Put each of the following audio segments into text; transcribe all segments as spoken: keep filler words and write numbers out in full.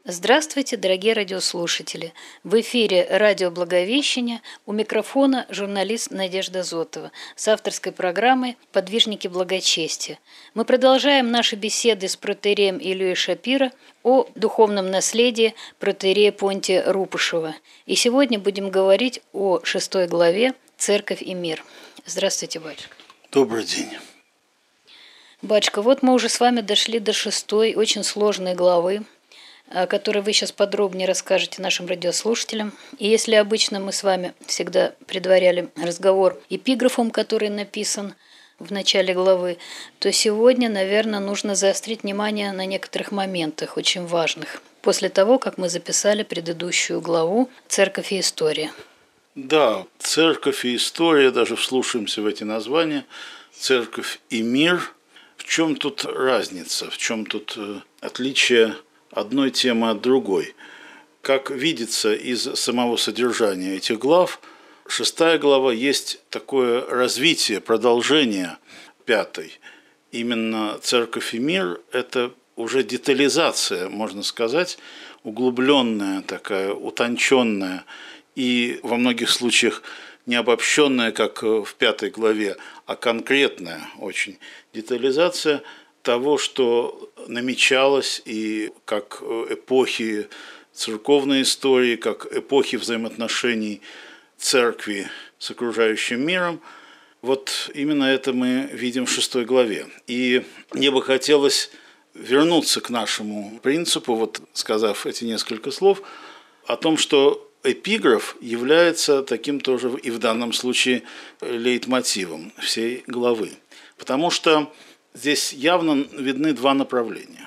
Здравствуйте, дорогие радиослушатели! В эфире радио «Благовещение», у микрофона журналист Надежда Зотова с авторской программой «Подвижники благочестия». Мы продолжаем наши беседы с протоиереем Ильей Шапиро о духовном наследии протоиерея Понтия Рупушева. И сегодня будем говорить о шестой главе «Церковь и мир». Здравствуйте, батюшка. Добрый день. Батюшка, вот мы уже с вами дошли до шестой, очень сложной главы, о которой вы сейчас подробнее расскажете нашим радиослушателям. И если обычно мы с вами всегда предваряли разговор эпиграфом, который написан в начале главы, то сегодня, наверное, нужно заострить внимание на некоторых моментах, очень важных, после того, как мы записали предыдущую главу «Церковь и история». Да, церковь и история, даже вслушаемся в эти названия, церковь и мир. В чем тут разница, в чем тут отличие одной темы от другой? Как видится из самого содержания этих глав, шестая глава есть такое развитие, продолжение пятой. Именно церковь и мир – это уже детализация, можно сказать, углубленная такая, утонченная и во многих случаях не обобщенная, как в пятой главе, а конкретная очень детализация того, что намечалось, и как эпохи церковной истории, как эпохи взаимоотношений церкви с окружающим миром. Вот именно это мы видим в шестой главе. И мне бы хотелось вернуться к нашему принципу, вот сказав эти несколько слов, о том, что эпиграф является таким тоже и в данном случае лейтмотивом всей главы. Потому что здесь явно видны два направления.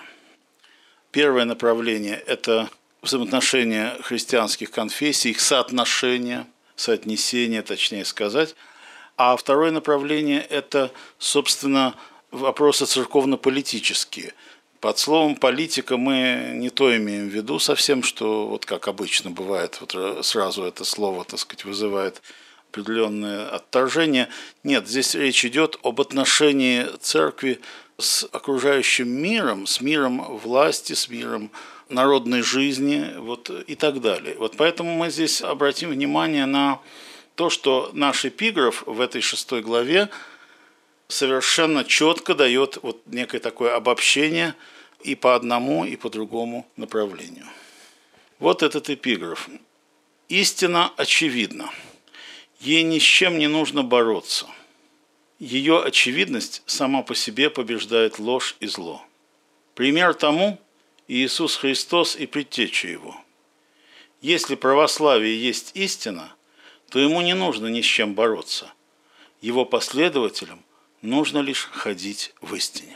Первое направление – это взаимоотношения христианских конфессий, их соотношение, соотнесение, точнее сказать. А второе направление – это, собственно, вопросы церковно-политические. Под словом «политика» мы не то имеем в виду совсем, что, вот как обычно бывает, вот сразу это слово, так сказать, вызывает определенное отторжение. Нет, здесь речь идет об отношении церкви с окружающим миром, с миром власти, с миром народной жизни, вот, и так далее. Вот поэтому мы здесь обратим внимание на то, что наш эпиграф в этой шестой главе совершенно четко дает вот некое такое обобщение и по одному, и по другому направлению. Вот этот эпиграф. «Истина очевидна. Ей ни с чем не нужно бороться. Ее очевидность сама по себе побеждает ложь и зло. Пример тому Иисус Христос и предтеча Его. Если православие есть истина, то ему не нужно ни с чем бороться. Его последователям нужно лишь ходить в истине».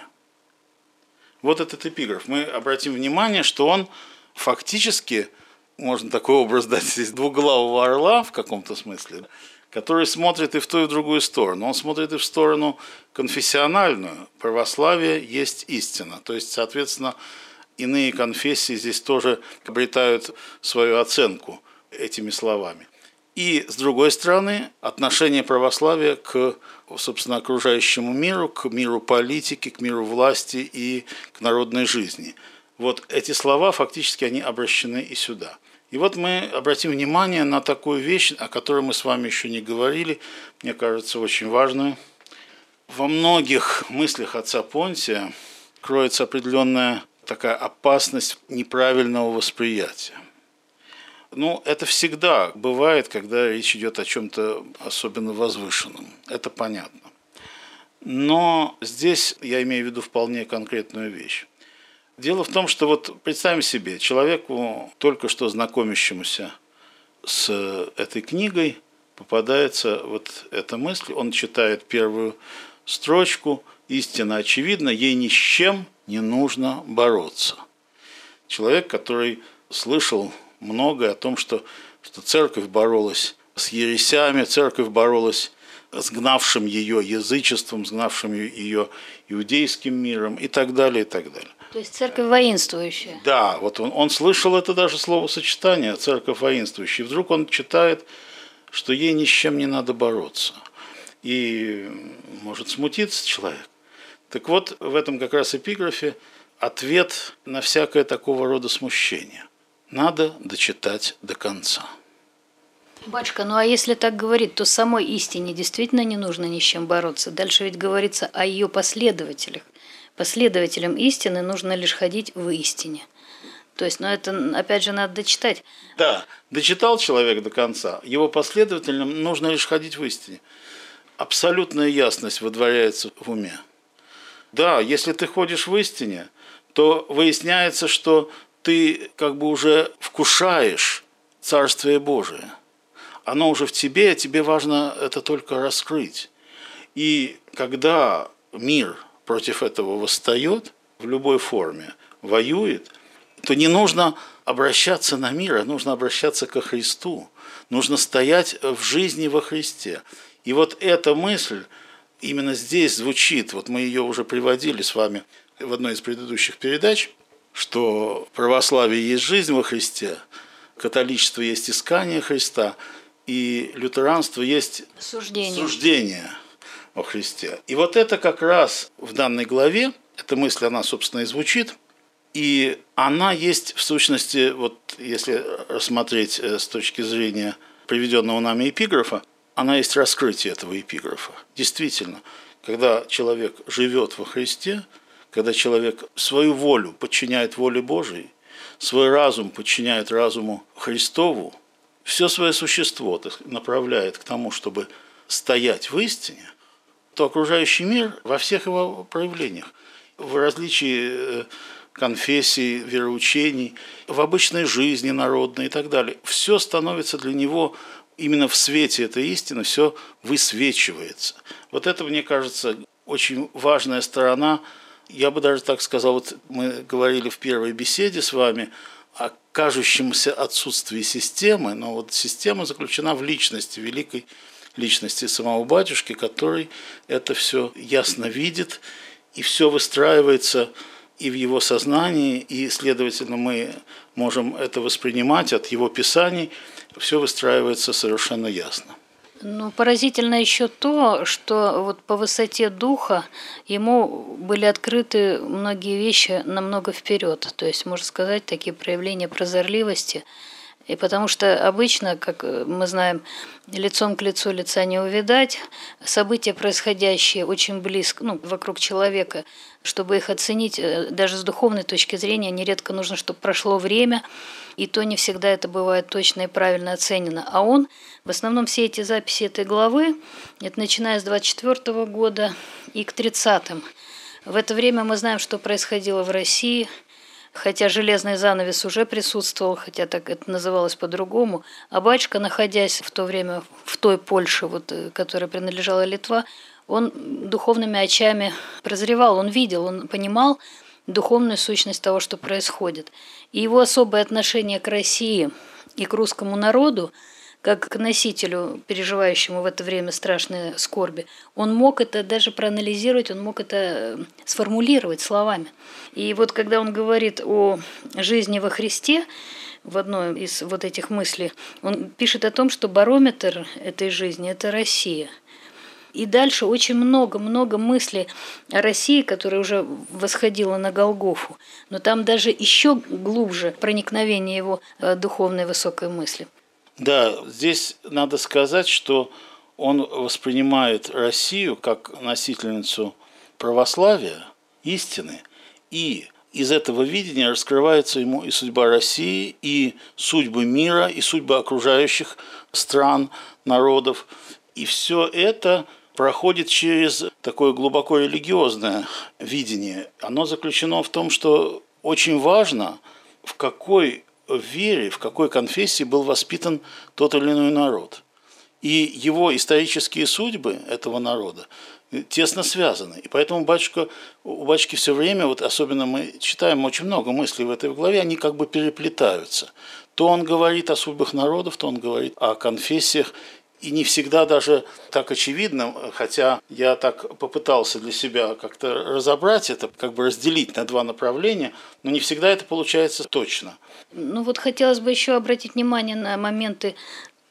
Вот этот эпиграф. Мы обратим внимание, что он фактически, можно такой образ дать здесь, двуглавого орла в каком-то смысле, который смотрит и в ту, и в другую сторону. Он смотрит и в сторону конфессиональную. Православие есть истина. То есть, соответственно, иные конфессии здесь тоже обретают свою оценку этими словами. И, с другой стороны, отношение православия к, собственно, окружающему миру, к миру политики, к миру власти и к народной жизни. Вот эти слова, фактически, они обращены и сюда. И вот мы обратим внимание на такую вещь, о которой мы с вами еще не говорили, мне кажется, очень важную. Во многих мыслях отца Понтия кроется определенная такая опасность неправильного восприятия. Ну, это всегда бывает, когда речь идет о чем-то особенно возвышенном. Это понятно. Но здесь я имею в виду вполне конкретную вещь. Дело в том, что вот представим себе, человеку, только что знакомящемуся с этой книгой, попадается вот эта мысль, он читает первую строчку, истина очевидна, ей ни с чем не нужно бороться. Человек, который слышал многое о том, что, что церковь боролась с ересями, церковь боролась с гнавшим ее язычеством, с гнавшим ее иудейским миром и так далее, и так далее. То есть церковь воинствующая. Да, вот он, он слышал это даже словосочетание «церковь воинствующая». И вдруг он читает, что ей ни с чем не надо бороться. И может смутиться человек. Так вот, в этом как раз эпиграфе ответ на всякое такого рода смущение. надо дочитать до конца. Батюшка, ну а если так говорить, то самой истине действительно не нужно ни с чем бороться. Дальше ведь говорится о ее последователях. Последователям истины нужно лишь ходить в истине. То есть, ну это, опять же, надо дочитать. Да, дочитал человек до конца, его последователям нужно лишь ходить в истине. Абсолютная ясность выдворяется в уме. Да, если ты ходишь в истине, то выясняется, что ты как бы уже вкушаешь Царствие Божие. Оно уже в тебе, а тебе важно это только раскрыть. И когда мир против этого восстает в любой форме, воюет, то не нужно обращаться на мир, а нужно обращаться ко Христу. Нужно стоять в жизни во Христе. И вот эта мысль именно здесь звучит, вот мы ее уже приводили с вами в одной из предыдущих передач, что православие есть жизнь во Христе, католичество есть искание Христа, и лютеранство есть суждение. суждение о Христе. И вот это как раз в данной главе, эта мысль, она, собственно, и звучит, и она есть, в сущности, вот если рассмотреть с точки зрения приведенного нами эпиграфа, она есть раскрытие этого эпиграфа. Действительно, когда человек живет во Христе, когда человек свою волю подчиняет воле Божией, свой разум подчиняет разуму Христову, все свое существо направляет к тому, чтобы стоять в истине, то окружающий мир во всех его проявлениях, в различии конфессий, вероучений, в обычной жизни народной и так далее, все становится для него именно в свете этой истины, все высвечивается. Вот это, мне кажется, очень важная сторона. Я бы даже так сказал, вот мы говорили в первой беседе с вами о кажущемся отсутствии системы, но вот система заключена в личности, великой личности самого батюшки, который это все ясно видит, и все выстраивается и в его сознании, и, следовательно, мы можем это воспринимать от его писаний, все выстраивается совершенно ясно. Ну, поразительно еще то, что вот по высоте духа ему были открыты многие вещи намного вперед. То есть, можно сказать, такие проявления прозорливости. И потому что обычно, как мы знаем, лицом к лицу лица не увидать, события, происходящие очень близко, ну, вокруг человека, чтобы их оценить, даже с духовной точки зрения, нередко нужно, чтобы прошло время, и то не всегда это бывает точно и правильно оценено. А он, в основном все эти записи этой главы, это начиная с двадцать четвёртого года и к тридцатым. В это время мы знаем, что происходило в России, хотя железный занавес уже присутствовал, хотя так это называлось по-другому, а батюшка, находясь в то время в той Польше, вот, которой принадлежала Литва, он духовными очами прозревал, он видел, он понимал духовную сущность того, что происходит. И его особое отношение к России и к русскому народу, как к носителю, переживающему в это время страшные скорби, он мог это даже проанализировать, он мог это сформулировать словами. И вот когда он говорит о жизни во Христе, в одной из вот этих мыслей, он пишет о том, что барометр этой жизни – это Россия. И дальше очень много-много мыслей о России, которая уже восходила на Голгофу. Но там даже еще глубже проникновение его духовной высокой мысли. Да, здесь надо сказать, что он воспринимает Россию как носительницу православия, истины, и из этого видения раскрывается ему и судьба России, и судьбы мира, и судьбы окружающих стран, народов. И все это проходит через такое глубоко религиозное видение. Оно заключено в том, что очень важно, в какой вере, в какой конфессии был воспитан тот или иной народ. И его исторические судьбы этого народа тесно связаны. И поэтому батюшка, у батюшки все время, вот особенно мы читаем очень много мыслей в этой главе, они как бы переплетаются. То он говорит о судьбах народов, то он говорит о конфессиях. И не всегда даже так очевидно, хотя я так попытался для себя как-то разобрать это, как бы разделить на два направления, но не всегда это получается точно. Ну вот хотелось бы еще обратить внимание на моменты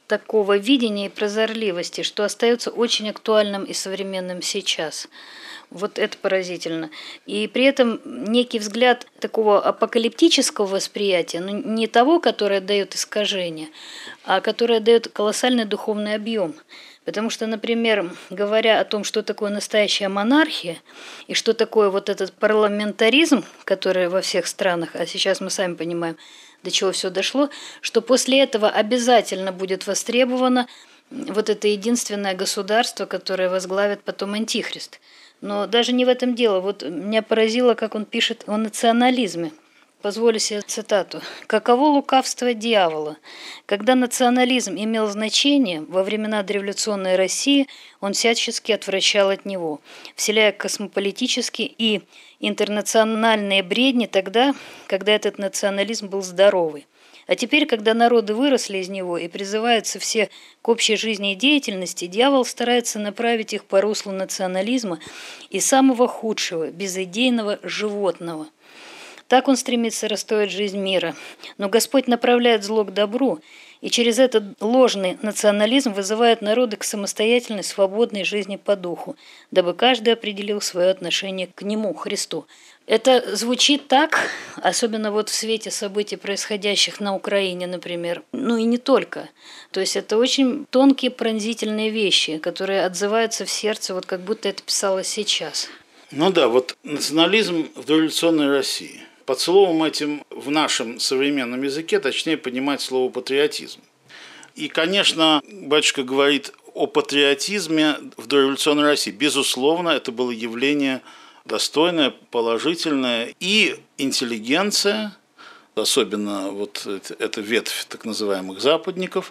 такого видения и прозорливости, что остается очень актуальным и современным сейчас. Вот это поразительно. И при этом некий взгляд такого апокалиптического восприятия, ну, не того, которое дает искажение, а которое дает колоссальный духовный объем. Потому что, например, говоря о том, что такое настоящая монархия и что такое вот этот парламентаризм, который во всех странах, а сейчас мы сами понимаем, до чего все дошло, что после этого обязательно будет востребовано вот это единственное государство, которое возглавит потом антихрист. Но даже не в этом дело. Вот меня поразило, как он пишет о национализме. Позволю себе цитату. «Каково лукавство дьявола? Когда национализм имел значение, во времена дореволюционной России он всячески отвращал от него, вселяя космополитические и интернациональные бредни тогда, когда этот национализм был здоровый. А теперь, когда народы выросли из него и призываются все к общей жизни и деятельности, дьявол старается направить их по руслу национализма и самого худшего, безидейного животного. Так он стремится расстроить жизнь мира. Но Господь направляет зло к добру, и через этот ложный национализм вызывает народы к самостоятельной, свободной жизни по духу, дабы каждый определил свое отношение к Нему, Христу». Это звучит так, особенно вот в свете событий, происходящих на Украине, например, ну и не только. То есть это очень тонкие, пронзительные вещи, которые отзываются в сердце, вот как будто это писалось сейчас. Ну да, вот национализм в дореволюционной России. Под словом этим в нашем современном языке точнее понимать слово патриотизм. И, конечно, батюшка говорит о патриотизме в дореволюционной России. Безусловно, это было явление достойное, положительное. И интеллигенция, особенно вот эта ветвь так называемых западников,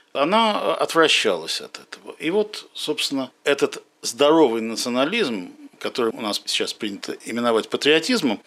она отвращалась от этого. И вот, собственно, этот здоровый национализм, который у нас сейчас принято именовать патриотизмом,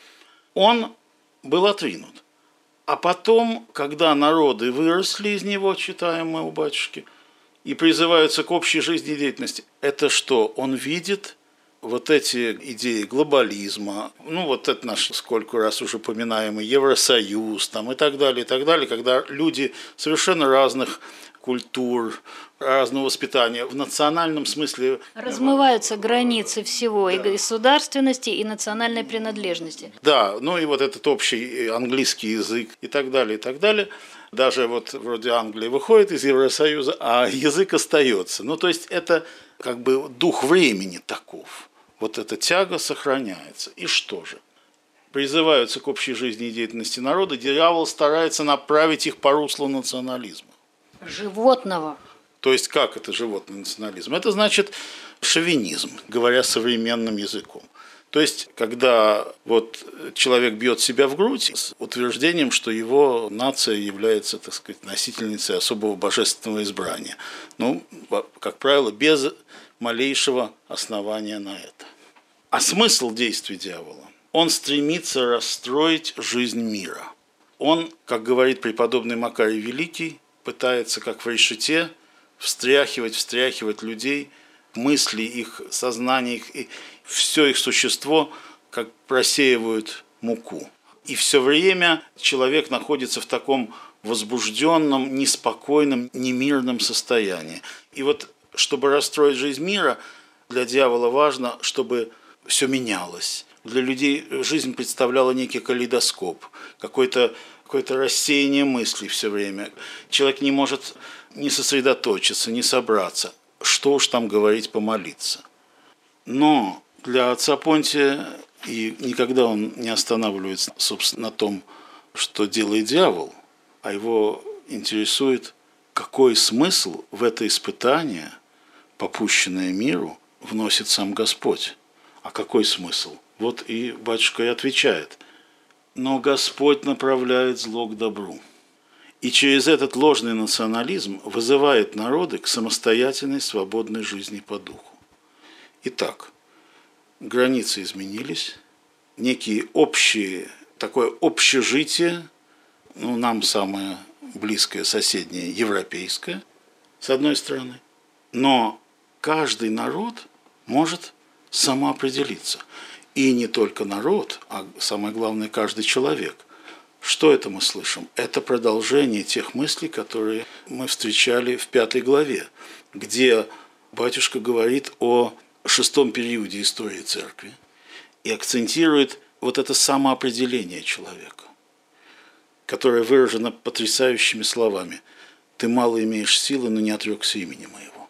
он был отринут. А потом, когда народы выросли из него, читаем мы у батюшки, и призываются к общей жизнедеятельности, это что? Он видит вот эти идеи глобализма, ну вот это наш сколько раз уже упоминаемый Евросоюз там, и так далее, и так далее, когда люди совершенно разных культур, разного воспитания, в национальном смысле... Размываются границы всего, да. И государственности, и национальной принадлежности. Да, ну и вот этот общий английский язык и так далее, и так далее. Даже вот вроде Англия выходит из Евросоюза, а язык остается. Ну то есть это как бы дух времени таков. Вот эта тяга сохраняется. И что же? Призываются к общей жизни и деятельности народа, дьявол старается направить их по руслу национализма. Животного. То есть как это животный национализм? Это значит шовинизм, говоря современным языком. То есть когда вот человек бьет себя в грудь с утверждением, что его нация является, так сказать, носительницей особого божественного избрания. Ну, как правило, без малейшего основания на это. А смысл действий дьявола? Он стремится расстроить жизнь мира. Он, как говорит преподобный Макарий Великий, пытается, как в решете, встряхивать, встряхивать людей, мысли их, сознание их, и все их существо, как просеивают муку. И все время человек находится в таком возбужденном, неспокойном, немирном состоянии. И вот, чтобы расстроить жизнь мира, для дьявола важно, чтобы все менялось. Для людей жизнь представляла некий калейдоскоп, какой-то какое-то рассеяние мыслей все время. Человек не может ни сосредоточиться, ни собраться. Что уж там говорить, помолиться. Но для отца Понтия, и никогда он не останавливается, собственно, на том, что делает дьявол, а его интересует, какой смысл в это испытание, попущенное миру, вносит сам Господь. А какой смысл? Вот и батюшка и отвечает. Но Господь направляет зло к добру. И через этот ложный национализм вызывает народы к самостоятельной, свободной жизни по духу. Итак, границы изменились, некие общие, такое общежитие, ну, нам самое близкое, соседнее, европейское, с одной стороны, но каждый народ может самоопределиться. И не только народ, а самое главное, каждый человек Что это мы слышим? Это продолжение тех мыслей, которые мы встречали в пятой главе, где батюшка говорит о шестом периоде истории церкви и акцентирует вот это самоопределение человека, которое выражено потрясающими словами: «Ты мало имеешь силы, но не отрекся имени моего».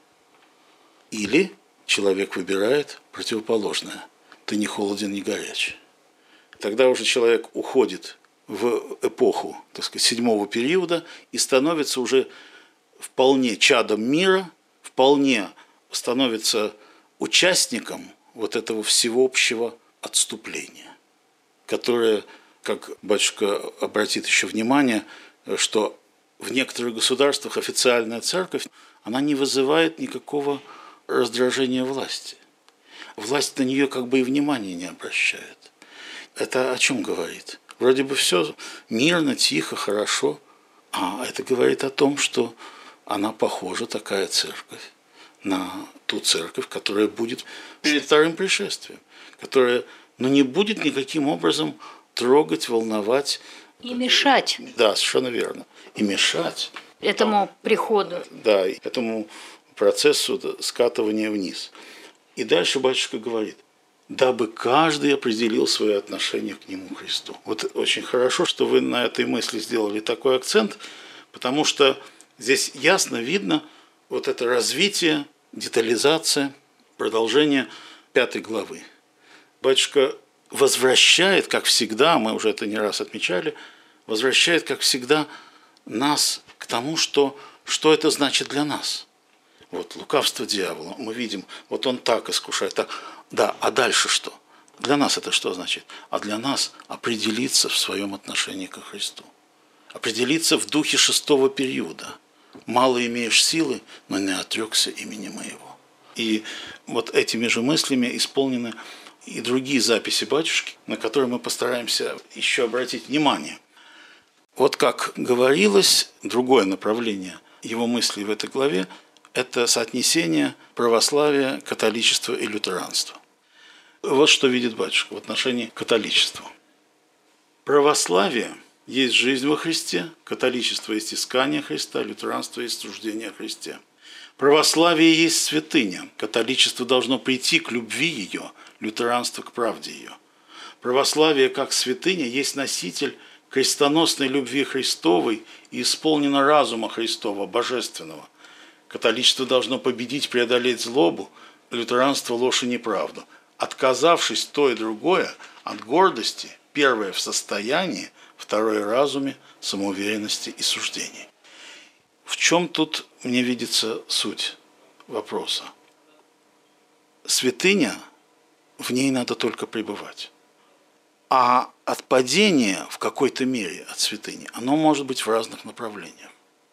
Или человек выбирает противоположное: «Ты не холоден, не горяч». Тогда уже человек уходит в эпоху, так сказать, седьмого периода и становится уже вполне чадом мира, вполне становится участником вот этого всеобщего отступления, которое, как батюшка обратит еще внимание, что в некоторых государствах официальная церковь, она не вызывает никакого раздражения власти. Власть на нее как бы и внимания не обращает. Это о чем говорит? Вроде бы все мирно, тихо, хорошо, а это говорит о том, что она похожа, такая церковь, на ту церковь, которая будет перед вторым пришествием, которая, ну, не будет никаким образом трогать, волновать. И мешать. Да, совершенно верно. И мешать. Этому приходу. Да, этому процессу скатывания вниз. И дальше батюшка говорит: дабы каждый определил свое отношение к нему, Христу. Вот очень хорошо, что вы на этой мысли сделали такой акцент, потому что здесь ясно видно вот это развитие, детализация, продолжение пятой главы. Батюшка возвращает, как всегда, мы уже это не раз отмечали, возвращает, как всегда, нас к тому, что, что это значит для нас. Вот лукавство дьявола, мы видим, вот он так искушает, так. Да, а дальше что? Для нас это что значит? А для нас определиться в своем отношении ко Христу. Определиться в духе шестого периода. Мало имеешь силы, но не отрекся имени моего. И вот этими же мыслями исполнены и другие записи батюшки, на которые мы постараемся еще обратить внимание. Вот как говорилось, другое направление его мыслей в этой главе – это соотнесение православия, католичества и лютеранства. Вот что видит батюшка в отношении католичества. Православие есть жизнь во Христе, католичество есть искание Христа, лютеранство есть суждение о Христе. Православие есть святыня, католичество должно прийти к любви ее, лютеранство к правде ее. Православие как святыня есть носитель крестоносной любви Христовой и исполнено разума Христова, божественного. Католичество должно победить, преодолеть злобу, лютеранство – ложь и неправду. Отказавшись то и другое от гордости, первое в состоянии, второе в разуме, самоуверенности и суждений. В чем тут мне видится суть вопроса? Святыня, в ней надо только пребывать. А отпадение в какой-то мере от святыни, оно может быть в разных направлениях.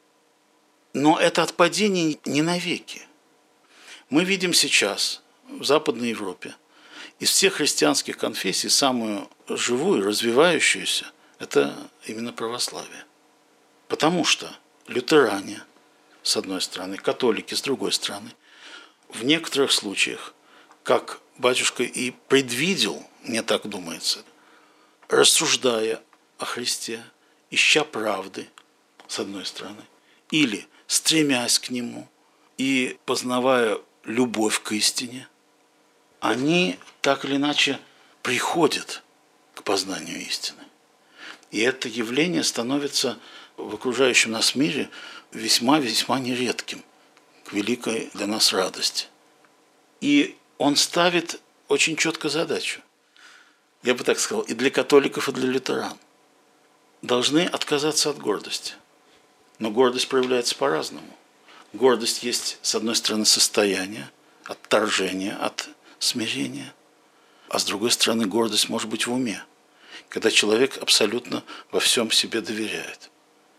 Но это отпадение не навеки. Мы видим сейчас в Западной Европе из всех христианских конфессий самую живую, развивающуюся – это именно православие. Потому что лютеране, с одной стороны, католики, с другой стороны, в некоторых случаях, как батюшка и предвидел, мне так думается, рассуждая о Христе, ища правды, с одной стороны, или стремясь к Нему и познавая любовь к истине, они так или иначе приходят к познанию истины. И это явление становится в окружающем нас мире весьма-весьма нередким, к великой для нас радости. И он ставит очень четко задачу, я бы так сказал, и для католиков, и для лютеран. Должны отказаться от гордости. Но гордость проявляется по-разному. Гордость есть, с одной стороны, состояние, отторжение от смирения, а с другой стороны, гордость может быть в уме, когда человек абсолютно во всем себе доверяет.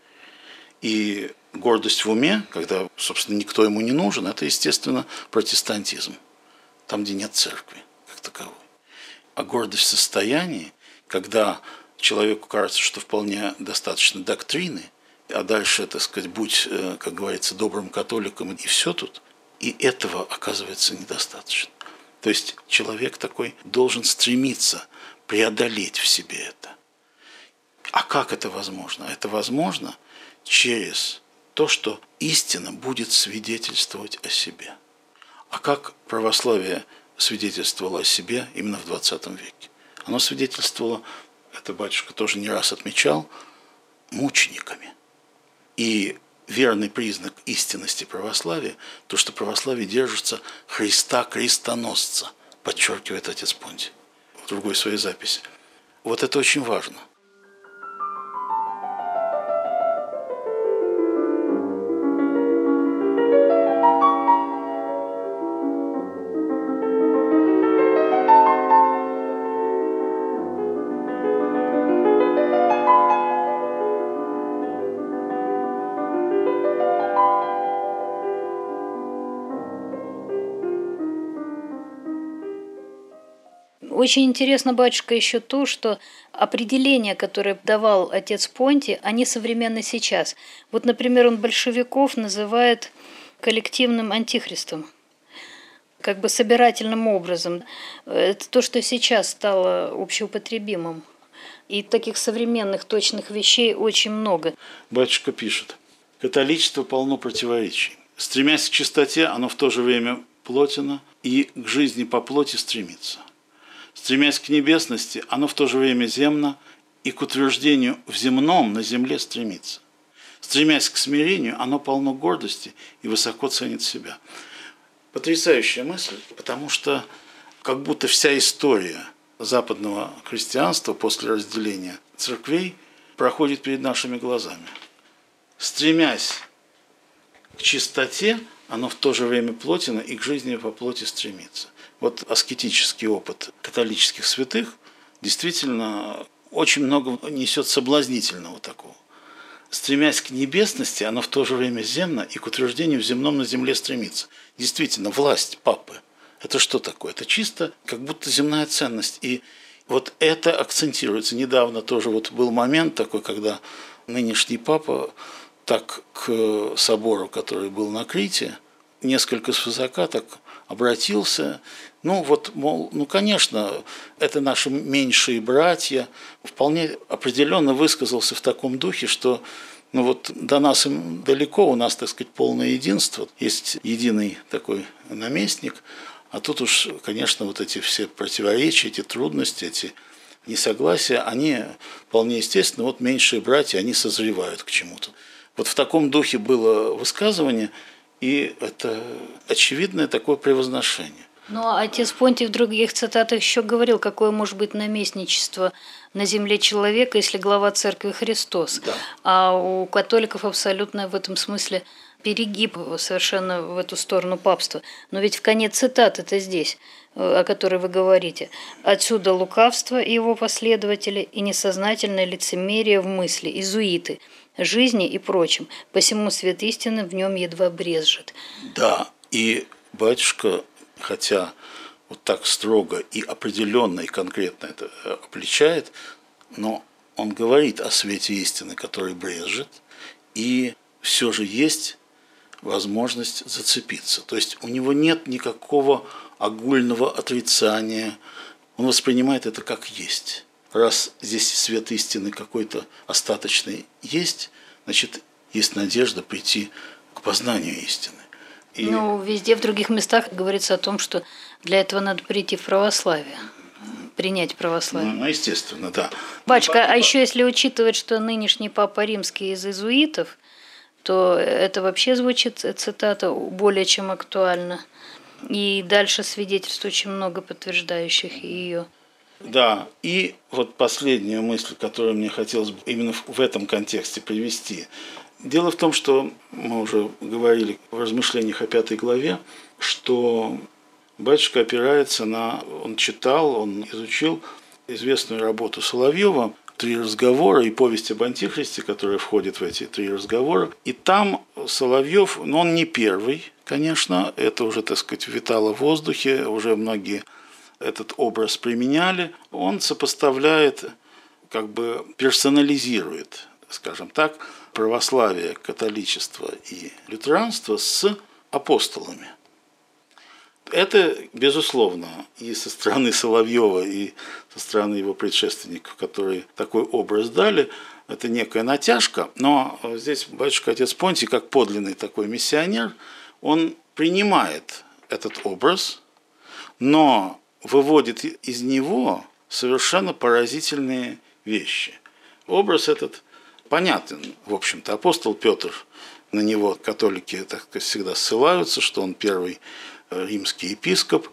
И гордость в уме, когда, собственно, никто ему не нужен, это, естественно, протестантизм, там, где нет церкви как таковой. А гордость в состоянии, когда человеку кажется, что вполне достаточно доктрины, а дальше, так сказать, будь, как говорится, добрым католиком, и все тут, и этого оказывается недостаточно. То есть человек такой должен стремиться преодолеть в себе это. А как это возможно? Это возможно через то, что истина будет свидетельствовать о себе. А как православие свидетельствовало о себе именно в двадцатом веке? Оно свидетельствовало, это батюшка тоже не раз отмечал, мучениками. И верный признак истинности православия, то, что православие держится Христа крестоносца, подчеркивает отец Понтий в другой своей записи. Вот это очень важно. Очень интересно, батюшка, еще то, что определения, которые давал отец Понтий, они современны сейчас. Вот, например, он большевиков называет коллективным антихристом, как бы собирательным образом. Это то, что сейчас стало общеупотребимым. И таких современных точных вещей очень много. Батюшка пишет: «Католичество полно противоречий. Стремясь к чистоте, оно в то же время плотено и к жизни по плоти стремится. Стремясь к небесности, оно в то же время земно и к утверждению в земном на земле стремится. Стремясь к смирению, оно полно гордости и высоко ценит себя». Потрясающая мысль, потому что как будто вся история западного христианства после разделения церквей проходит перед нашими глазами. Стремясь к чистоте, оно в то же время плотено и к жизни по плоти стремится. Вот аскетический опыт католических святых действительно очень много несет соблазнительного такого. Стремясь к небесности, оно в то же время земно и к утверждению в земном на земле стремится. Действительно, власть папы – это что такое? Это чисто как будто земная ценность. И вот это акцентируется. Недавно тоже вот был момент такой, когда нынешний папа так к собору, который был на Крите, несколько свысока так обратился. Ну вот, мол, ну конечно, это наши меньшие братья. Вполне определенно высказался в таком духе, что ну вот до нас им далеко, у нас, так сказать, полное единство. Есть единый такой наместник, а тут уж, конечно, вот эти все противоречия, эти трудности, эти несогласия, они вполне естественно, вот меньшие братья, они созревают к чему-то. Вот в таком духе было высказывание, и это очевидное такое превозношение. Но отец Понтий в других цитатах еще говорил, какое может быть наместничество на земле человека, если глава церкви Христос. Да. А у католиков абсолютно в этом смысле перегиб совершенно в эту сторону папства. Но ведь в конец цитат это здесь, о которой вы говорите. «Отсюда лукавство и его последователи, и несознательное лицемерие в мысли, изуиты, жизни и прочем. Посему свет истины в нем едва брезжит». Да, и батюшка, хотя вот так строго и определенно и конкретно это обличает, но он говорит о свете истины, который брезжит, и все же есть возможность зацепиться. То есть у него нет никакого огульного отрицания, он воспринимает это как есть. Раз здесь свет истины какой-то остаточный есть, значит, есть надежда прийти к познанию истины. И... Ну, везде в других местах говорится о том, что для этого надо прийти в православие, принять православие. Ну, естественно, да. Батюшка, а еще если учитывать, что нынешний папа римский из иезуитов, то это вообще звучит, цитата, более чем актуально. И дальше свидетельств очень много, подтверждающих ее. Да, и вот последняя мысль, которую мне хотелось бы именно в этом контексте привести. Дело в том, что мы уже говорили в размышлениях о пятой главе, что батюшка опирается на... Он читал, он изучил известную работу Соловьева «Три разговора» и «Повесть об антихристе», которая входит в эти три разговора. И там Соловьев, ну он не первый, конечно, это уже, так сказать, витало в воздухе, уже многие этот образ применяли. Он сопоставляет, как бы персонализирует, скажем так, православие, католичество и лютеранство с апостолами. Это, безусловно, и со стороны Соловьева, и со стороны его предшественников, которые такой образ дали, это некая натяжка. Но здесь батюшка отец Понтий, как подлинный такой миссионер, он принимает этот образ, но выводит из него совершенно поразительные вещи. Образ этот понятен, в общем-то. Апостол Петр, на него католики так сказать, всегда ссылаются, что он первый римский епископ.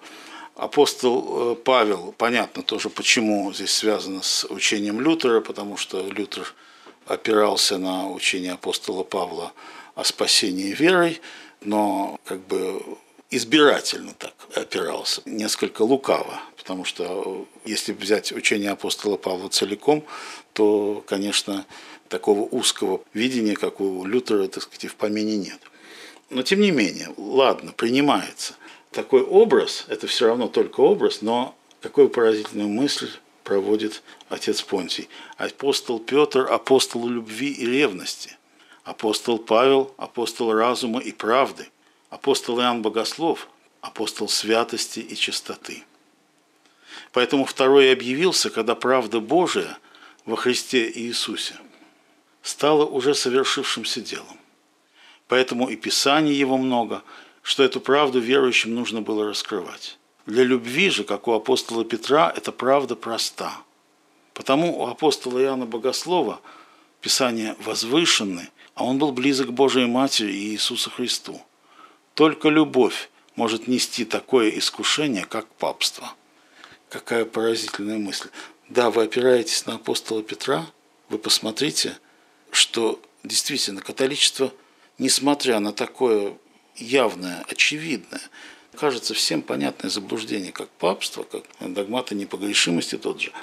Апостол Павел, понятно тоже, почему здесь связано с учением Лютера, потому что Лютер опирался на учение апостола Павла о спасении верой, но как бы избирательно так опирался, несколько лукаво, потому что если взять учение апостола Павла целиком, то, конечно, такого узкого видения, как у Лютера, так сказать, и в помине нет. Но тем не менее, ладно, принимается. Такой образ, это все равно только образ, но какую поразительную мысль проводит отец Понтий. Апостол Петр – апостол любви и ревности. Апостол Павел – апостол разума и правды. Апостол Иоанн Богослов – апостол святости и чистоты. Поэтому второй объявился, когда правда Божия во Христе Иисусе стала уже совершившимся делом. Поэтому и Писаний его много, что эту правду верующим нужно было раскрывать. Для любви же, как у апостола Петра, эта правда проста. Потому у апостола Иоанна Богослова Писания возвышенны, а он был близок к Божией Матери и Иисусу Христу. Только любовь может нести такое искушение, как папство. Какая поразительная мысль. Да, вы опираетесь на апостола Петра, вы посмотрите, что действительно католичество, несмотря на такое явное, очевидное, кажется всем понятное заблуждение, как папство, как догматы непогрешимости тот же,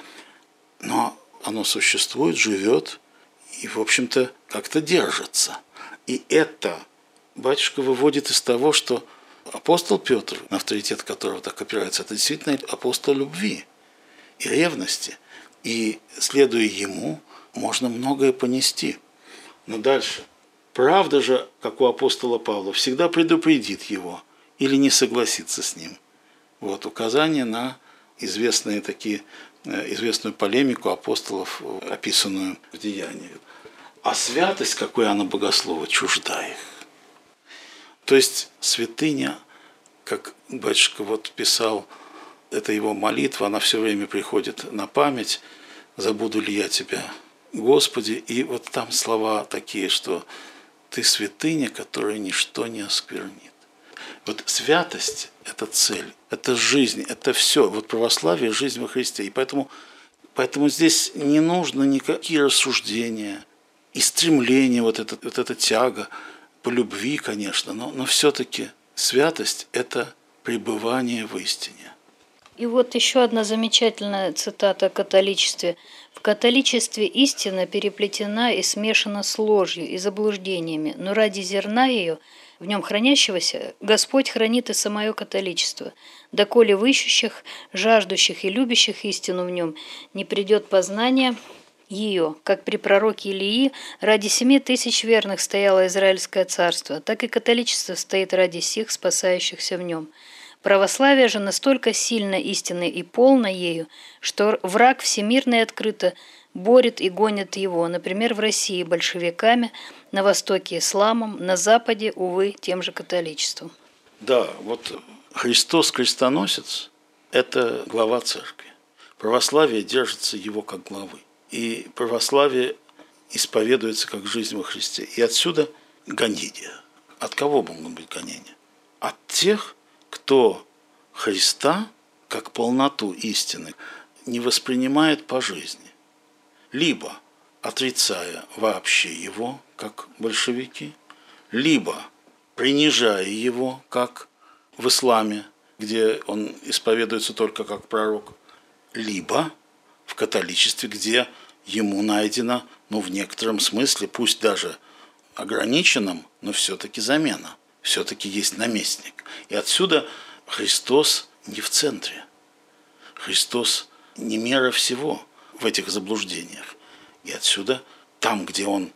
но оно существует, живет и, в общем-то, как-то держится. И это батюшка выводит из того, что апостол Петр, на авторитет которого так опирается, это действительно апостол любви и ревности. И, следуя ему, можно многое понести. Но дальше. Правда же, как у апостола Павла, всегда предупредит его или не согласится с ним. Вот указание на известные такие, известную полемику апостолов, описанную в Деяниях. А святость, как у Иоанна Богослова, чужда их. То есть святыня, как батюшка вот писал, это его молитва, она все время приходит на память. «Забуду ли я тебя, Господи?» И вот там слова такие, что «Ты святыня, которая ничто не осквернит». Вот святость – это цель, это жизнь, это все. Вот православие – жизнь во Христе. И поэтому, поэтому здесь не нужно никакие рассуждения и стремления, вот эта, вот эта тяга по любви, конечно, но, но все-таки святость – это пребывание в истине. И вот еще одна замечательная цитата о католичестве. «В католичестве истина переплетена и смешана с ложью и заблуждениями, но ради зерна ее, в нем хранящегося, Господь хранит и самое католичество, доколе в ищущих, жаждущих и любящих истину в нем не придет познание ее, как при пророке Илии ради семи тысяч верных стояло Израильское царство, так и католичество стоит ради сих, спасающихся в нем». Православие же настолько сильно истинно и полно ею, что враг всемирный открыто борет и гонит его, например, в России большевиками, на Востоке исламом, на Западе, увы, тем же католичеством. Да, вот Христос крестоносец – это глава церкви. Православие держится его как главы. И православие исповедуется как жизнь во Христе. И отсюда гонения. От кого могут быть гонения? От тех, кто Христа, как полноту истины, не воспринимает по жизни, либо отрицая вообще его, как большевики, либо принижая его, как в исламе, где он исповедуется только как пророк, либо в католичестве, где ему найдена, ну, в некотором смысле, пусть даже ограниченном, но все-таки замена. Все-таки есть наместник. И отсюда Христос не в центре. Христос не мера всего в этих заблуждениях. И отсюда, там, где Он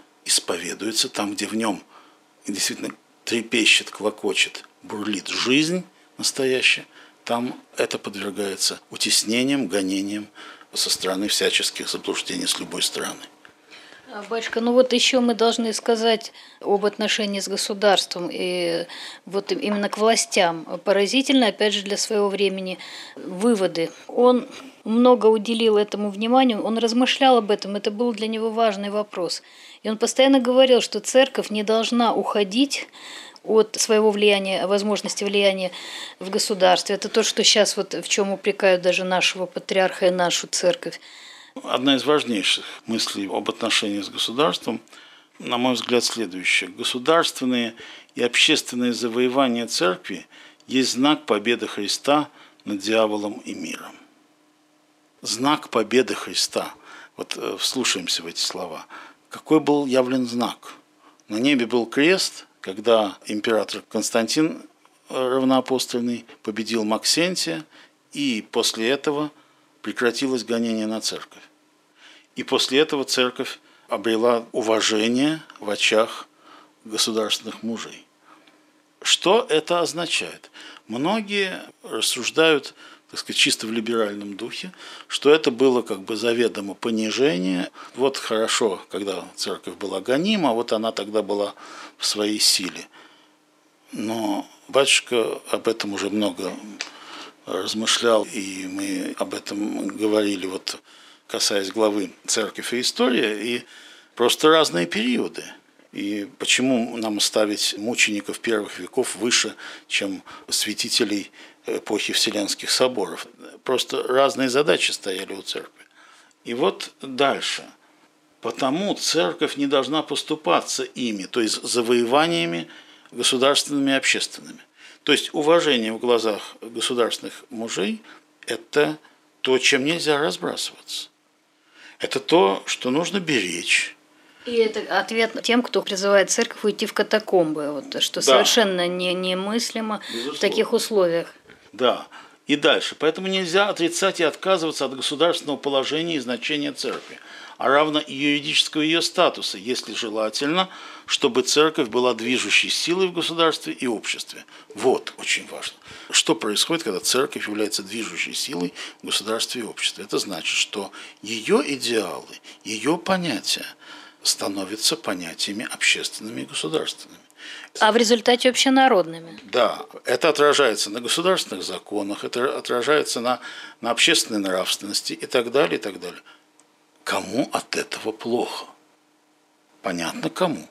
исповедуется, там, где в Нем действительно трепещет, клокочет, бурлит жизнь настоящее, там это подвергается утеснениям, гонениям со стороны всяческих заблуждений с любой стороны. Батюшка, ну вот еще мы должны сказать об отношении с государством и вот именно к властям. Поразительно, опять же, для своего времени выводы. Он много уделил этому вниманию, он размышлял об этом, это был для него важный вопрос. И он постоянно говорил, что церковь не должна уходить от своего влияния, возможности влияния в государстве. Это то, что сейчас вот в чем упрекают даже нашего патриарха и нашу церковь. Одна из важнейших мыслей об отношении с государством, на мой взгляд, следующая. Государственные и общественные завоевания церкви есть знак победы Христа над дьяволом и миром. Знак победы Христа. Вот вслушаемся в эти слова. Какой был явлен знак? На небе был крест, когда император Константин равноапостольный победил Максентия, и после этого прекратилось гонение на церковь. И после этого церковь обрела уважение в очах государственных мужей. Что это означает? Многие рассуждают, так сказать, чисто в либеральном духе, что это было как бы заведомо понижение. Вот хорошо, когда церковь была гонима, вот она тогда была в своей силе. Но батюшка об этом уже много размышлял, и мы об этом говорили, вот, касаясь главы «Церковь и история», и просто разные периоды. И почему нам ставить мучеников первых веков выше, чем святителей эпохи Вселенских соборов? Просто разные задачи стояли у церкви. И вот дальше. Потому церковь не должна поступаться ими, то есть завоеваниями государственными и общественными. То есть уважение в глазах государственных мужей – это то, чем нельзя разбрасываться. Это то, что нужно беречь. И это ответ тем, кто призывает церковь уйти в катакомбы, вот, что да. совершенно не, немыслимо Безусловно. В таких условиях. Да. И дальше. Поэтому нельзя отрицать и отказываться от государственного положения и значения церкви, а равно и юридического ее статуса, если желательно, чтобы церковь была движущей силой в государстве и обществе. Вот очень важно. Что происходит, когда церковь является движущей силой в государстве и обществе? Это значит, что ее идеалы, ее понятия становятся понятиями общественными и государственными. А в результате общенародными. Да, это отражается на государственных законах, это отражается на, на общественной нравственности и так далее, и так далее. Кому от этого плохо? Понятно, кому.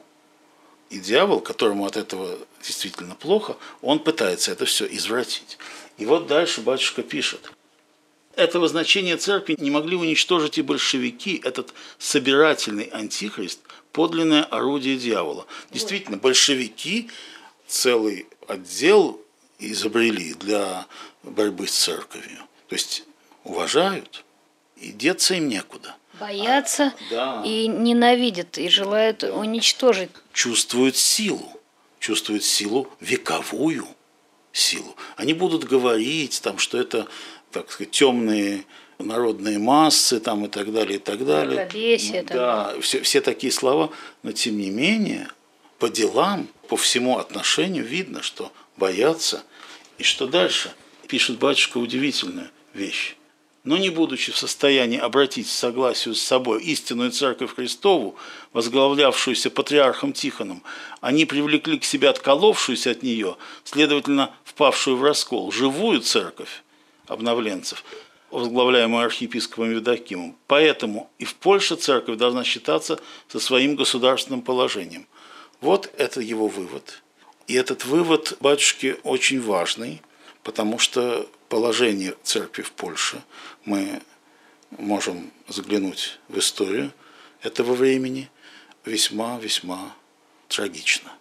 И дьявол, которому от этого действительно плохо, он пытается это все извратить. И вот дальше батюшка пишет. Этого значения церкви не могли уничтожить и большевики, этот собирательный антихрист, подлинное орудие дьявола. Действительно, большевики целый отдел изобрели для борьбы с церковью. То есть уважают, и деться им некуда. Боятся а, да. и ненавидят, и желают да. уничтожить. Чувствуют силу, чувствуют силу, вековую силу. Они будут говорить, там, что это, так сказать, темные народные массы там, и так далее, и так далее. Мракобесие, да, все, все такие слова, но тем не менее, по делам, по всему отношению видно, что боятся. И что дальше? Пишет батюшка удивительную вещь. Но не будучи в состоянии обратить в согласию с собой истинную Церковь Христову, возглавлявшуюся патриархом Тихоном, они привлекли к себе отколовшуюся от нее, следовательно, впавшую в раскол, живую церковь обновленцев, возглавляемую архиепископом Евдокимом. Поэтому и в Польше церковь должна считаться со своим государственным положением. Вот это его вывод. И этот вывод батюшки очень важный, потому что положение церкви в Польше, мы можем заглянуть в историю этого времени, весьма-весьма трагично.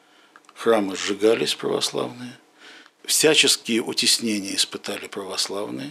Храмы сжигались православные, всяческие утеснения испытали православные,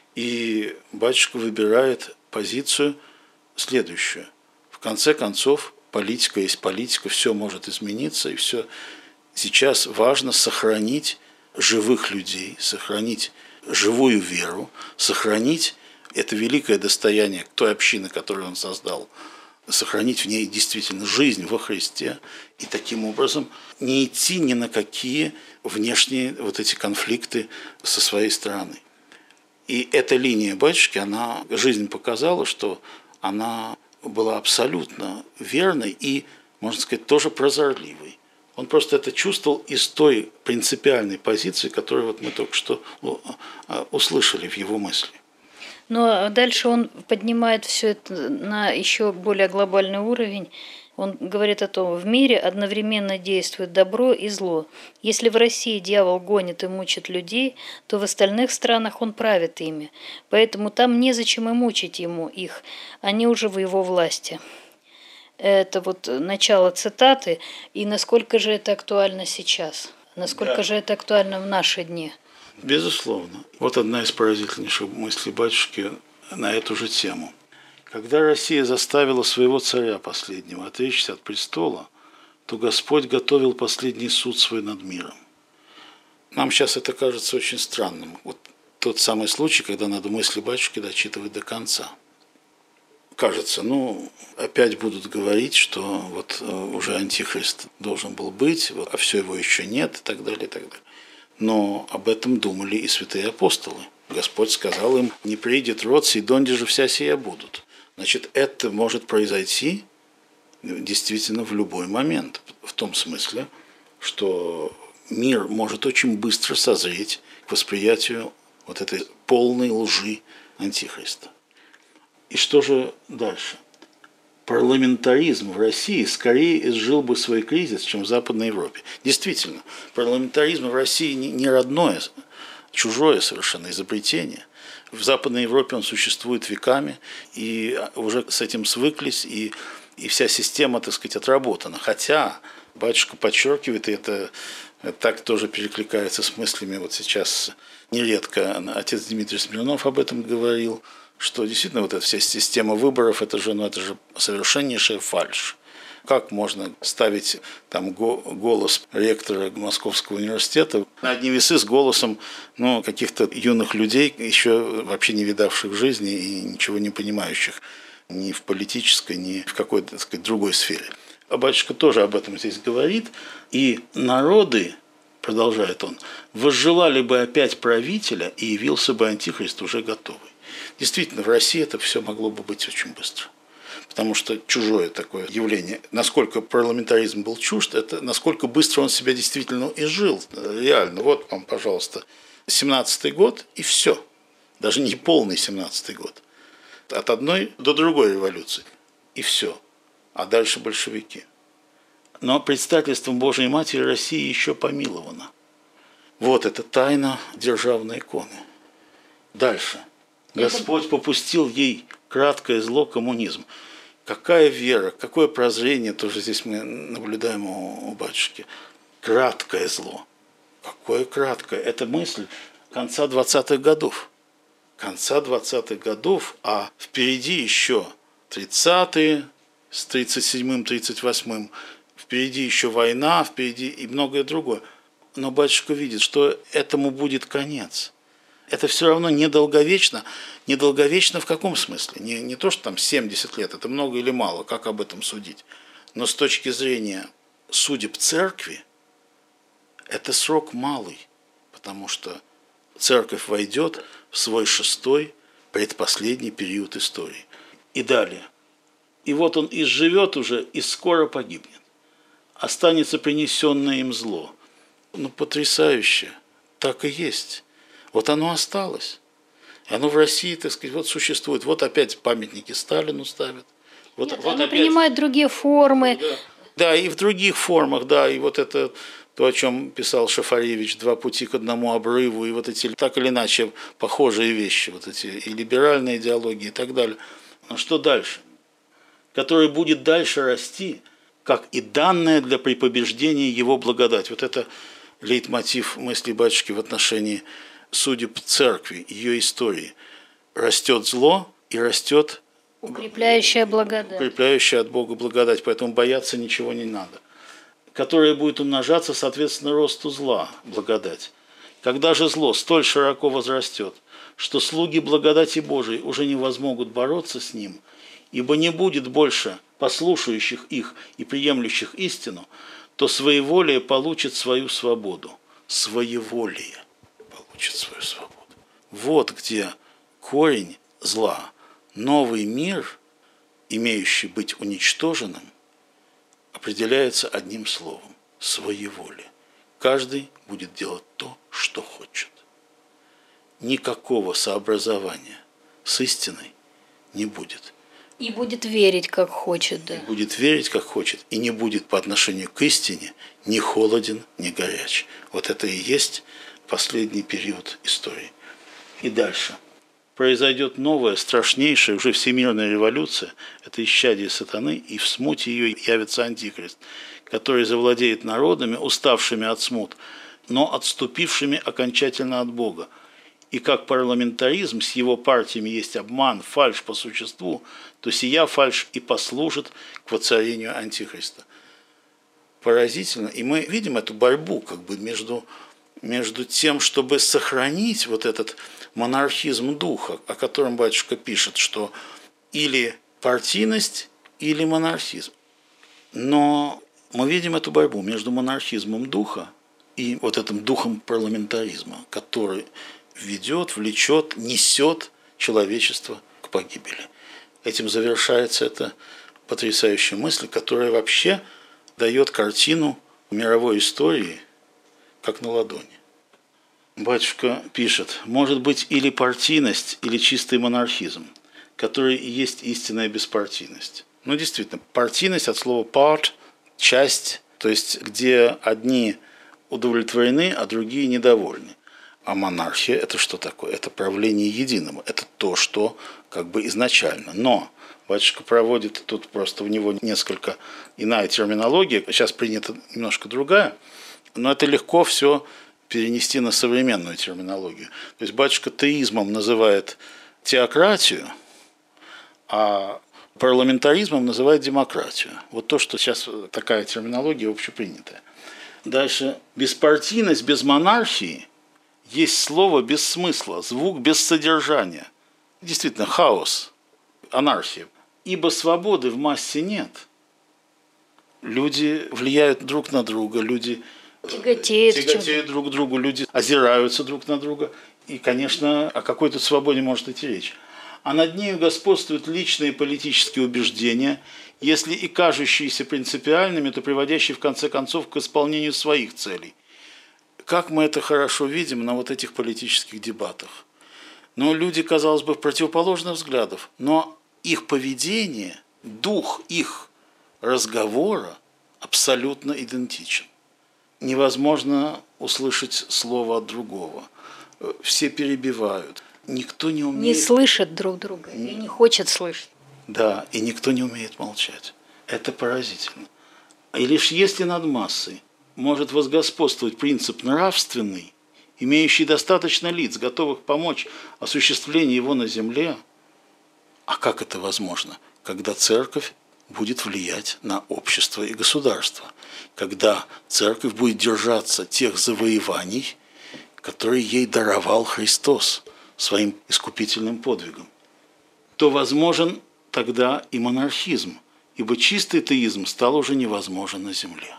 и батюшка выбирает позицию следующую. В конце концов, политика есть политика, все может измениться, и все. Сейчас важно сохранить живых людей, сохранить живую веру, сохранить это великое достояние той общины, которую он создал, сохранить в ней действительно жизнь во Христе и таким образом не идти ни на какие внешние вот эти конфликты со своей стороны. И эта линия батюшки, она, жизнь показала, что она была абсолютно верной и, можно сказать, тоже прозорливой. Он просто это чувствовал из той принципиальной позиции, которую вот мы только что услышали в его мысли. Но дальше он поднимает все это на еще более глобальный уровень. Он говорит о том, в мире одновременно действует добро и зло. Если в России дьявол гонит и мучит людей, то в остальных странах он правит ими. Поэтому там незачем и мучить ему их, они уже в его власти. Это вот начало цитаты. И насколько же это актуально сейчас? Насколько да. же это актуально в наши дни? Безусловно. Вот одна из поразительнейших мыслей батюшки на эту же тему. Когда Россия заставила своего царя последнего отречься от престола, то Господь готовил последний суд свой над миром. Нам сейчас это кажется очень странным. Вот тот самый случай, когда надо мысли батюшки дочитывать до конца. Кажется, ну, опять будут говорить, что вот уже антихрист должен был быть, вот, а все его еще нет и так далее, и так далее. Но об этом думали и святые апостолы. Господь сказал им: не придет род сей, донде же вся сия будут. Значит, это может произойти действительно в любой момент. В том смысле, что мир может очень быстро созреть к восприятию вот этой полной лжи антихриста. И что же дальше? Парламентаризм в России скорее изжил бы свой кризис, чем в Западной Европе. Действительно, парламентаризм в России не родное, чужое совершенно изобретение. В Западной Европе он существует веками, и уже с этим свыклись, и, и вся система, так сказать, отработана. Хотя батюшка подчеркивает, и это так тоже перекликается с мыслями, вот сейчас нередко отец Дмитрий Смирнов об этом говорил, что действительно вот эта вся система выборов, это же, ну, это же совершеннейшая фальшь. Как можно ставить там голос ректора Московского университета на одни весы с голосом, ну, каких-то юных людей, еще вообще не видавших жизни и ничего не понимающих ни в политической, ни в какой-то, так сказать, другой сфере. А батюшка тоже об этом здесь говорит. И народы, продолжает он, возжелали бы опять правителя, и явился бы антихрист уже готовый. Действительно, в России это все могло бы быть очень быстро. Потому что чужое такое явление, насколько парламентаризм был чужд, это насколько быстро он себя действительно изжил. Реально, вот вам, пожалуйста, семнадцатый год и все. Даже не полный семнадцатый год. От одной до другой революции. И все. А дальше большевики. Но предстательством Божией Матери России еще помиловано. Вот это тайна державной иконы. Дальше. Господь попустил ей краткое зло, коммунизм. Какая вера, какое прозрение, тоже здесь мы наблюдаем у, у батюшки. Краткое зло. Какое краткое? Это мысль конца двадцатых годов. Конца двадцатых годов, а впереди еще тридцатые, с тридцать седьмым тридцать восьмым, впереди еще война, впереди и многое другое. Но батюшка видит, что этому будет конец. Это все равно недолговечно. Недолговечно в каком смысле? Не, не то, что там семьдесят лет, это много или мало, как об этом судить. Но с точки зрения судеб церкви, это срок малый, потому что церковь войдет в свой шестой, предпоследний период истории. И далее. И вот он изживет уже, и скоро погибнет. Останется принесенное им зло. Ну, потрясающе. Так и есть. Вот оно осталось. И оно в России, так сказать, вот существует. Вот опять памятники Сталину ставят. Вот, Нет, вот оно опять... принимает другие формы. Да. да, и в других формах, да. И вот это то, о чем писал Шафаревич, два пути к одному обрыву, и вот эти так или иначе похожие вещи, вот эти и либеральные идеологии и так далее. Но что дальше? Который будет дальше расти, как и данное для препобеждения его благодать. Вот это лейтмотив мысли батюшки в отношении судеб церкви, ее истории. Растет зло и растет укрепляющая благодать. Укрепляющая от Бога благодать, поэтому бояться ничего не надо. Которая будет умножаться, соответственно, росту зла, благодать. Когда же зло столь широко возрастет, что слуги благодати Божией уже не возмогут бороться с ним, ибо не будет больше послушающих их и приемлющих истину, то своеволие получит свою свободу. Своеволие получит свою свободу. Вот где корень зла. Новый мир, имеющий быть уничтоженным, определяется одним словом – своеволие. Каждый будет делать то, что хочет. Никакого сообразования с истиной не будет. И будет верить, как хочет, да. И будет верить, как хочет. И не будет по отношению к истине ни холоден, ни горяч. Вот это и есть последний период истории. И дальше. Произойдет новая, страшнейшая, уже всемирная революция. Это исчадие сатаны, и в смуте ее явится антихрист, который завладеет народами, уставшими от смут, но отступившими окончательно от Бога. И как парламентаризм с его партиями есть обман, фальшь по существу, то сия фальшь и послужит к воцарению антихриста. Поразительно. И мы видим эту борьбу как бы между, между тем, чтобы сохранить вот этот монархизм духа, о котором батюшка пишет, что или партийность, или монархизм. Но мы видим эту борьбу между монархизмом духа и вот этим духом парламентаризма, который ведет, влечет, несет человечество к погибели. Этим завершается эта потрясающая мысль, которая вообще дает картину мировой истории как на ладони. Батюшка пишет, может быть или партийность, или чистый монархизм, который и есть истинная беспартийность. Ну, действительно, партийность от слова part, часть, то есть где одни удовлетворены, а другие недовольны. А монархия – это что такое? Это правление единым. Это то, что как бы изначально. Но батюшка проводит, тут просто у него несколько иная терминология, сейчас принята немножко другая, но это легко все перенести на современную терминологию. То есть батюшка теизмом называет теократию, а парламентаризмом называет демократию. Вот то, что сейчас такая терминология общепринятая. Дальше. Беспартийность без монархии есть слово без смысла, звук без содержания. Действительно, хаос, анархия. Ибо свободы в массе нет. Люди влияют друг на друга, люди тяготеют, тяготеют друг к другу, люди озираются друг на друга. И, конечно, о какой тут свободе может идти речь. А над нею господствуют личные политические убеждения, если и кажущиеся принципиальными, то приводящие в конце концов к исполнению своих целей. Как мы это хорошо видим на вот этих политических дебатах. Но люди, казалось бы, противоположных взглядов, но их поведение, дух их разговора абсолютно идентичен. Невозможно услышать слово от другого. Все перебивают. Никто не умеет... Не слышат друг друга и не хочет слышать. Да, и никто не умеет молчать. Это поразительно. И лишь если над массой может возгосподствовать принцип нравственный, имеющий достаточно лиц, готовых помочь осуществлению его на земле, а как это возможно? Когда церковь будет влиять на общество и государство, когда церковь будет держаться тех завоеваний, которые ей даровал Христос своим искупительным подвигом, то возможен тогда и монархизм, ибо чистый теизм стал уже невозможен на земле.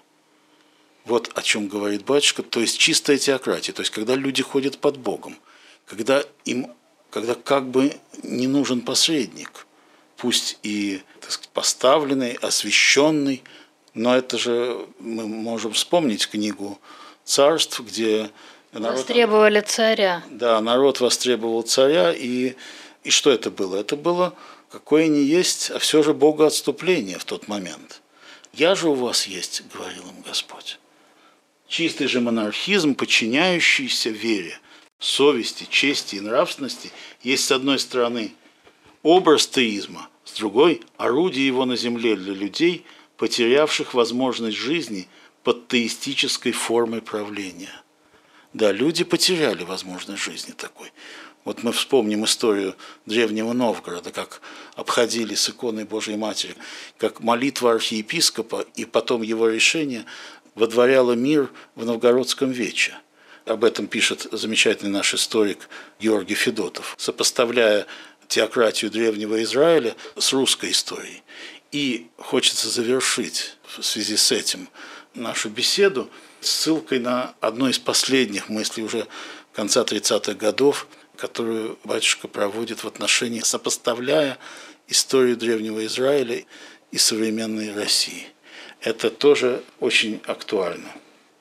Вот о чем говорит батюшка, то есть чистая теократия, то есть когда люди ходят под Богом, когда им, когда как бы не нужен посредник, пусть и, так сказать, поставленный, освященный, но это же мы можем вспомнить книгу «Царств», где народ, востребовали царя. Да, народ востребовал царя, и, и что это было? Это было какое ни есть, а все же богоотступление в тот момент. «Я же у вас есть», — говорил им Господь. Чистый же монархизм, подчиняющийся вере, совести, чести и нравственности, есть с одной стороны образ теизма, с другой – орудие его на земле для людей, потерявших возможность жизни под теистической формой правления. Да, люди потеряли возможность жизни такой. Вот мы вспомним историю Древнего Новгорода, как обходили с иконой Божией Матери, как молитва архиепископа и потом его решение водворяло мир в Новгородском вече. Об этом пишет замечательный наш историк Георгий Федотов, сопоставляя теократию Древнего Израиля с русской историей. И хочется завершить в связи с этим нашу беседу ссылкой на одну из последних мыслей уже конца тридцатых годов, которую батюшка проводит в отношении, сопоставляя историю Древнего Израиля и современной России. Это тоже очень актуально.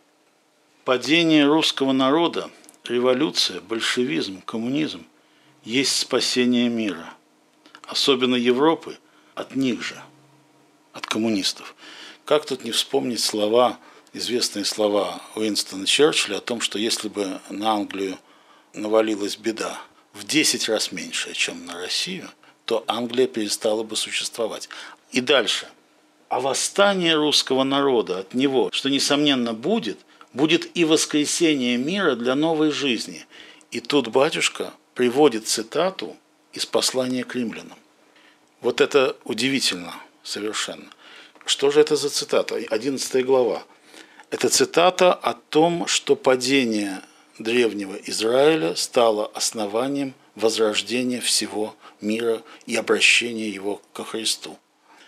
Падение русского народа, революция, большевизм, коммунизм есть спасение мира, особенно Европы, от них же, от коммунистов. Как тут не вспомнить слова, известные слова Уинстона Черчилля о том, что если бы на Англию навалилась беда в десять раз меньшая, чем на Россию, то Англия перестала бы существовать. И дальше. А восстание русского народа от него, что, несомненно, будет, будет и воскресение мира для новой жизни. И тут батюшка приводит цитату из послания к римлянам. Вот это удивительно совершенно. Что же это за цитата? одиннадцатая глава. Это цитата о том, что падение древнего Израиля стало основанием возрождения всего мира и обращения его ко Христу.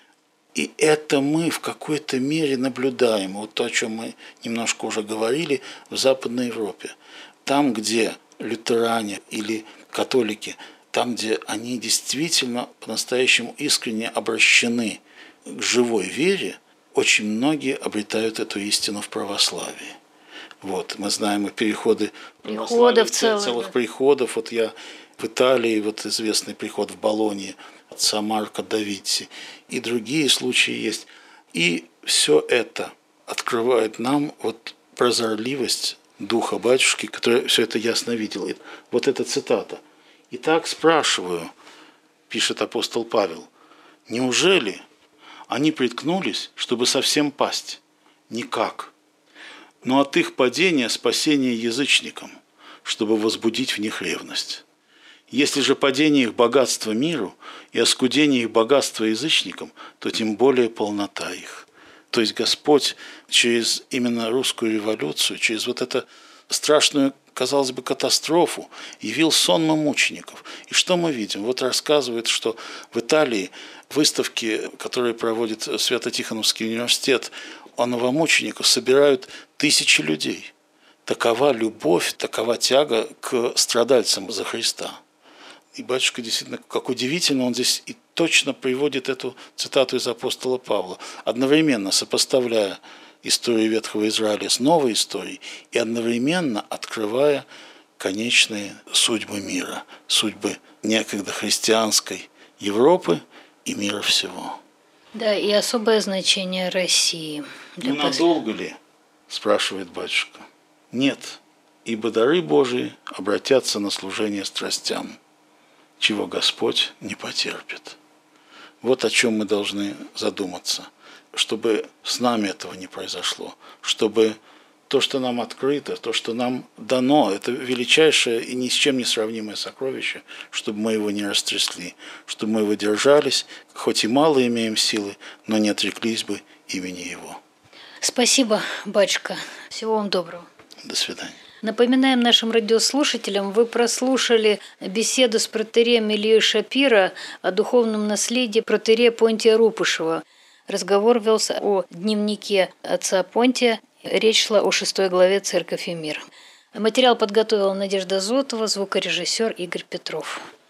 И это мы в какой-то мере наблюдаем, вот то, о чем мы немножко уже говорили, в Западной Европе. Там, где лютеране или католики, там, где они действительно по-настоящему искренне обращены к живой вере, очень многие обретают эту истину в православии. Вот, мы знаем и переходы приходов целых, целых да. приходов. Вот я в Италии, вот известный приход в Болонье, отца Марко да Витти, и другие случаи есть. И все это открывает нам вот прозорливость духа батюшки, который все это ясно видел. И вот эта цитата. «Итак, спрашиваю, – пишет апостол Павел, – неужели они приткнулись, чтобы совсем пасть? Никак. Но от их падения спасение язычникам, чтобы возбудить в них ревность. Если же падение их богатства миру и оскудение их богатства язычникам, то тем более полнота их». То есть Господь через именно русскую революцию, через вот эту страшную, казалось бы, катастрофу, явил сонмы мучеников. И что мы видим? Вот рассказывает, что в Италии выставки, которые проводит Свято-Тихоновский университет о новомучениках, собирают тысячи людей. Такова любовь, такова тяга к страдальцам за Христа. И батюшка действительно, как удивительно, он здесь и точно приводит эту цитату из апостола Павла, одновременно сопоставляя историю Ветхого Израиля с новой историей и одновременно открывая конечные судьбы мира, судьбы некогда христианской Европы и мира всего. Да, и особое значение России. Ну, надолго ли? Спрашивает батюшка. Нет, ибо дары Божии обратятся на служение страстям, чего Господь не потерпит. Вот о чем мы должны задуматься, чтобы с нами этого не произошло, чтобы то, что нам открыто, то, что нам дано, это величайшее и ни с чем не сравнимое сокровище, чтобы мы его не растрясли, чтобы мы его держались, хоть и мало имеем силы, но не отреклись бы имени Его. Спасибо, батюшка. Всего вам доброго. До свидания. Напоминаем нашим радиослушателям, вы прослушали беседу с протоиереем Ильей Шапира о духовном наследии протоиерея Понтия Рупушева. Разговор велся о дневнике отца Понтия. Речь шла о шестой главе «Церковь и мир». Материал подготовила Надежда Зотова, звукорежиссер Игорь Петров.